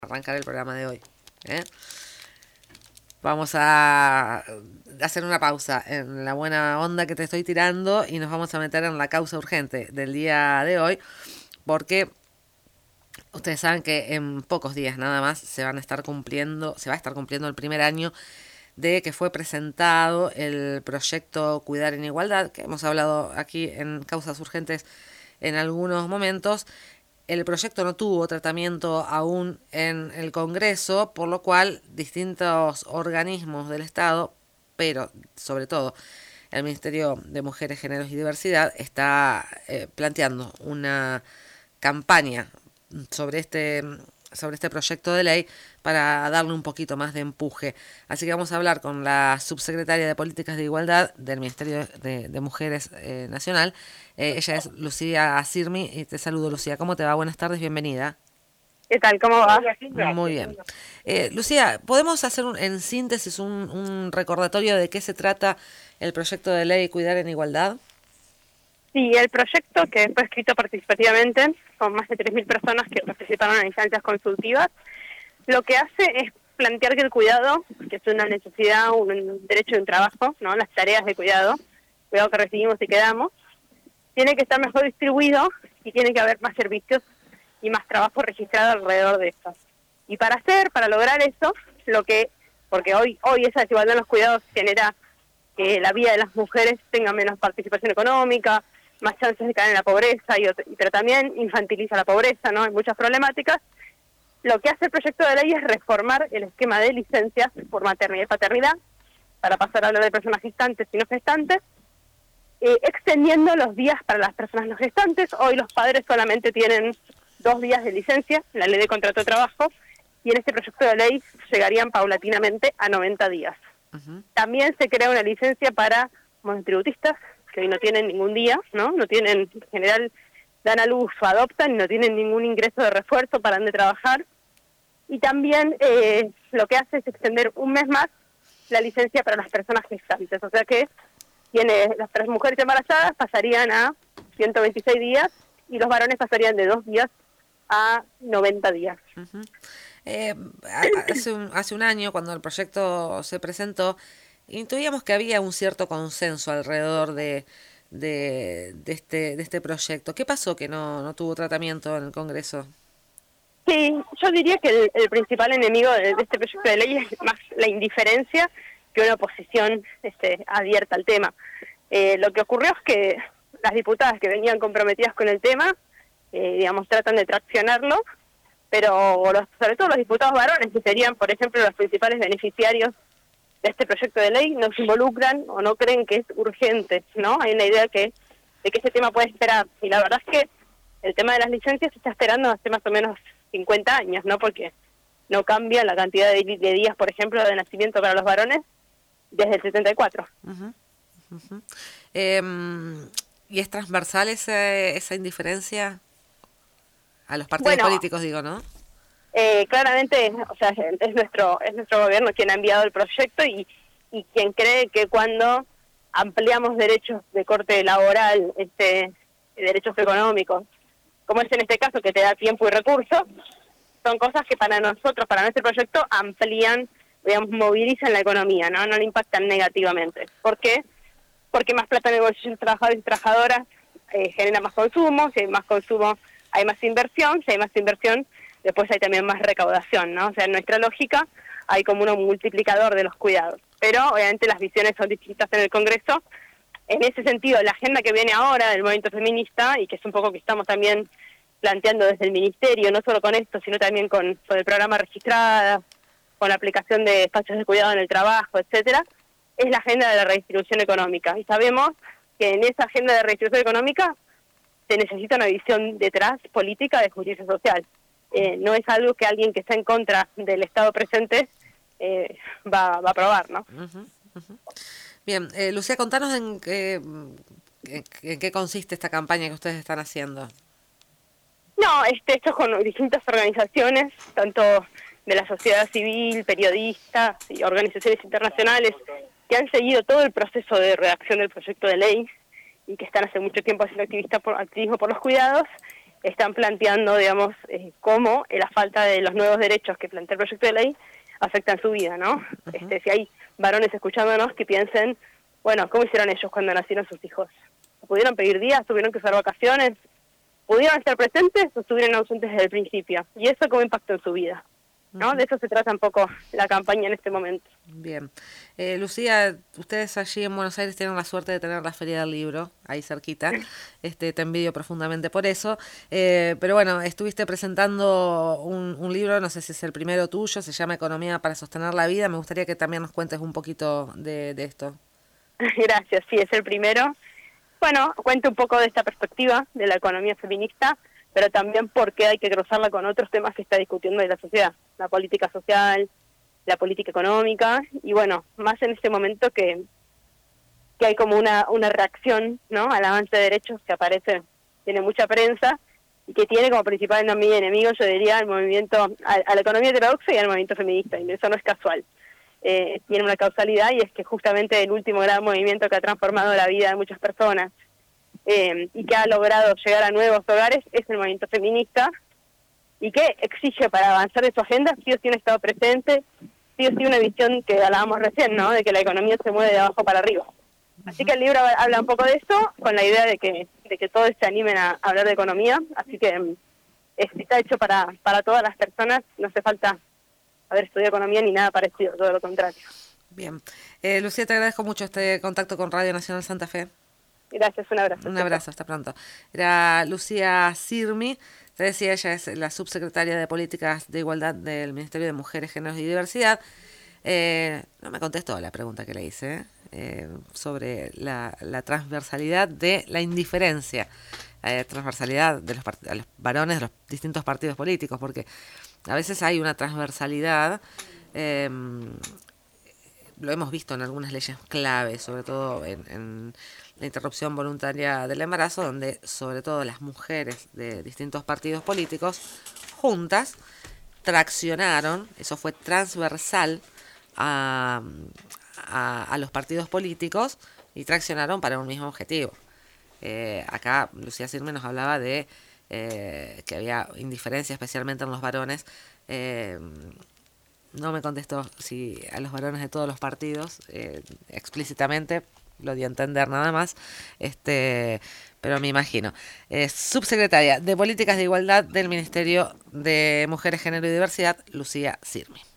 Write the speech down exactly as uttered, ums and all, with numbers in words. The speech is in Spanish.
Arrancar el programa de hoy. ¿eh? Vamos a hacer una pausa en la buena onda que te estoy tirando y nos vamos a meter en la causa urgente del día de hoy, porque ustedes saben que en pocos días nada más se van a estar cumpliendo, se va a estar cumpliendo el primer año de que fue presentado el proyecto Cuidar en Igualdad, que hemos hablado aquí en Causas Urgentes en algunos momentos. El proyecto no tuvo tratamiento aún en el Congreso, por lo cual distintos organismos del Estado, pero sobre todo el Ministerio de Mujeres, Géneros y Diversidad, está eh, planteando una campaña sobre este, sobre este proyecto de ley para darle un poquito más de empuje. Así que vamos a hablar con la subsecretaria de Políticas de Igualdad del Ministerio de, de Mujeres eh, Nacional. Eh, ella es Lucía Sirmi y te saludo, Lucía. ¿Cómo te va? Buenas tardes, bienvenida. ¿Qué tal? ¿Cómo va? Muy bien. Eh, Lucía, ¿podemos hacer un, en síntesis un, un recordatorio de qué se trata el proyecto de ley Cuidar en Igualdad? Sí, el proyecto, que fue escrito participativamente, con más de tres mil personas que participaron en instancias consultivas, lo que hace es plantear que el cuidado, que es una necesidad, un derecho de un trabajo, ¿no? Las tareas de cuidado, cuidado que recibimos y que damos, tiene que estar mejor distribuido y tiene que haber más servicios y más trabajo registrado alrededor de eso. Y para hacer, para lograr eso, lo que, porque hoy, hoy esa desigualdad en los cuidados genera que la vida de las mujeres tenga menos participación económica, más chances de caer en la pobreza, y, pero también infantiliza la pobreza, ¿no? Hay muchas problemáticas. Lo que hace el proyecto de ley es reformar el esquema de licencias por maternidad y paternidad, para pasar a hablar de personas gestantes y no gestantes, eh, extendiendo los días para las personas no gestantes. Hoy los padres solamente tienen dos días de licencia, la ley de contrato de trabajo, y en este proyecto de ley llegarían paulatinamente a noventa días. Uh-huh. También se crea una licencia para monotributistas, que hoy no tienen ningún día, ¿no? No tienen, en general, dan a luz o adoptan y no tienen ningún ingreso de refuerzo para donde trabajar. Y también eh, lo que hace es extender un mes más la licencia para las personas gestantes. O sea que tiene, las mujeres embarazadas pasarían a ciento veintiséis días y los varones pasarían de dos días a noventa días. Uh-huh. Eh, hace, un, hace un año, cuando el proyecto se presentó, intuíamos que había un cierto consenso alrededor de, de, de, este, de este proyecto. ¿Qué pasó que no, no tuvo tratamiento en el Congreso? Sí, yo diría que el, el principal enemigo de, de este proyecto de ley es más la indiferencia que una oposición este, abierta al tema. Eh, lo que ocurrió es que las diputadas que venían comprometidas con el tema, eh, digamos, tratan de traccionarlo, pero los, sobre todo los diputados varones, que serían, por ejemplo, los principales beneficiarios de este proyecto de ley, no se involucran o no creen que es urgente, ¿no? Hay una idea que de que este tema puede esperar, y la verdad es que el tema de las licencias se está esperando hace más o menos cincuenta años, ¿no? Porque no cambia la cantidad de, de días, por ejemplo, de nacimiento para los varones desde el setenta y cuatro. Uh-huh. Uh-huh. Eh, ¿Y es transversal ese, esa indiferencia a los partidos bueno, políticos, digo, no? Eh, claramente, o sea, es nuestro es nuestro gobierno quien ha enviado el proyecto y, y quien cree que cuando ampliamos derechos de corte laboral, este derechos económicos, como es en este caso que te da tiempo y recursos, son cosas que para nosotros, para nuestro proyecto, amplían, digamos, movilizan la economía, ¿no? No le impactan negativamente. ¿Por qué? Porque más plata en el bolsillo de los trabajadores y trabajadoras eh, genera más consumo, si hay más consumo hay más inversión, si hay más inversión después hay también más recaudación, ¿no? O sea, en nuestra lógica hay como un multiplicador de los cuidados. Pero obviamente las visiones son distintas en el Congreso. En ese sentido, la agenda que viene ahora del movimiento feminista, y que es un poco que estamos también planteando desde el Ministerio, no solo con esto, sino también con, con el programa Registrada, con la aplicación de espacios de cuidado en el trabajo, etcétera, es la agenda de la redistribución económica. Y sabemos que en esa agenda de redistribución económica se necesita una visión detrás política de justicia social. Eh, no es algo que alguien que está en contra del Estado presente eh, va, va a aprobar, ¿no? Uh-huh, uh-huh. Bien, eh, Lucía, contanos en qué, en, en qué consiste esta campaña que ustedes están haciendo. No, este, esto es con distintas organizaciones, tanto de la sociedad civil, periodistas y organizaciones internacionales que han seguido todo el proceso de redacción del proyecto de ley y que están hace mucho tiempo haciendo activista por, activismo por los cuidados. están planteando, digamos, eh, cómo eh, la falta de los nuevos derechos que plantea el proyecto de ley afectan su vida, ¿no? Uh-huh. Este, si hay varones escuchándonos que piensen, bueno, ¿cómo hicieron ellos cuando nacieron sus hijos? ¿Pudieron pedir días? ¿Tuvieron que usar vacaciones? ¿Pudieron estar presentes o estuvieron ausentes desde el principio? ¿Y eso cómo impactó en su vida? ¿No? De eso se trata un poco la campaña en este momento. Bien. Eh, Lucía, ustedes allí en Buenos Aires tienen la suerte de tener la Feria del Libro, ahí cerquita. Este, te envidio profundamente por eso. Eh, pero bueno, estuviste presentando un, un libro, no sé si es el primero tuyo, se llama Economía para sostener la vida. Me gustaría que también nos cuentes un poquito de, de esto. Gracias, sí, es el primero. Bueno, cuento un poco de esta perspectiva de la economía feminista, pero también por qué hay que cruzarla con otros temas que está discutiendo de la sociedad, la política social, la política económica, y bueno, más en este momento que, que hay como una, una reacción, ¿no?, al avance de derechos que aparece, tiene mucha prensa, y que tiene como principal enemigo, yo diría, el movimiento, a, a la economía heterodoxa y al movimiento feminista, y eso no es casual. Eh, tiene una causalidad, y es que justamente el último gran movimiento que ha transformado la vida de muchas personas, Eh, y que ha logrado llegar a nuevos hogares es el movimiento feminista, y que exige para avanzar en su agenda sí o sí un Estado presente, sí o sí una visión que hablábamos recién, ¿no?, de que la economía se mueve de abajo para arriba. Así que el libro habla un poco de eso, con la idea de que de que todos se animen a hablar de economía, así que es, está hecho para, para todas las personas, no hace falta haber estudiado economía ni nada parecido, todo lo contrario. Bien. Eh, Lucía, te agradezco mucho este contacto con Radio Nacional Santa Fe. Gracias, un abrazo. Un abrazo, hasta pronto. Era Lucía Sirmi, te decía, ella es la subsecretaria de Políticas de Igualdad del Ministerio de Mujeres, Géneros y Diversidad. Eh, no me contestó la pregunta que le hice eh, sobre la, la transversalidad de la indiferencia, eh, transversalidad de los, de los varones de los distintos partidos políticos, porque a veces hay una transversalidad, eh, lo hemos visto en algunas leyes clave, sobre todo en, en la interrupción voluntaria del embarazo, donde sobre todo las mujeres de distintos partidos políticos juntas traccionaron, eso fue transversal a, a, a los partidos políticos, y traccionaron para un mismo objetivo. Eh, acá Lucía Sirme nos hablaba de eh, que había indiferencia especialmente en los varones. Eh, no me contestó si a los varones de todos los partidos eh, explícitamente, lo di a entender nada más, este, pero me imagino. Eh, subsecretaria de Políticas de Igualdad del Ministerio de Mujeres, Género y Diversidad, Lucía Sirmi.